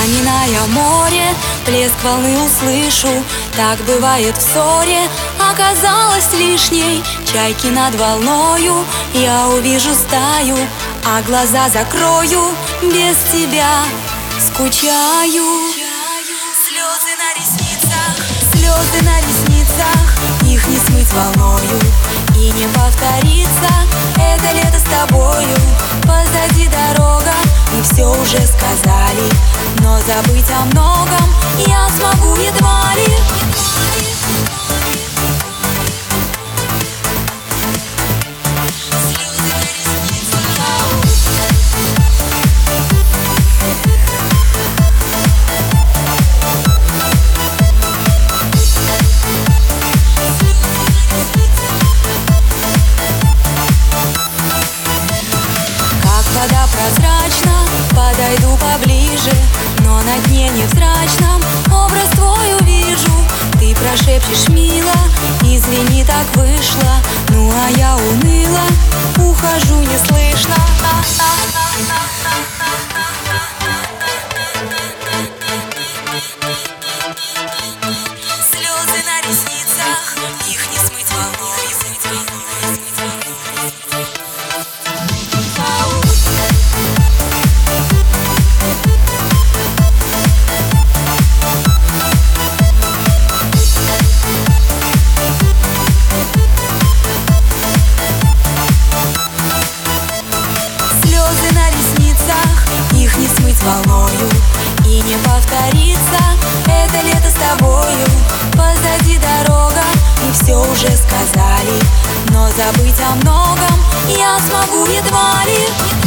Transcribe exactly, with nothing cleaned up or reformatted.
Вспоминая море, плеск волны услышу. Так бывает в ссоре, оказалось лишней. Чайки над волною, я увижу стаю, а глаза закрою, без тебя скучаю. Слезы на ресницах, слезы на ресницах, их не смыть волною и не повторится. Это лето с тобою, позади дорога, мы все уже сказали, но забыть о многом я смогу едва ли. Вода прозрачна, подойду поближе, но на дне невзрачном образ твой увижу. Ты прошепчешь мило, извини, так вышло, ну а я уныло ухожу неслышно. Слезы на ресницах, их не смыть волной. Их не смыть волною и не повторится. Это лето с тобою, позади дорога, мы все уже сказали, но забыть о многом я смогу едва ли.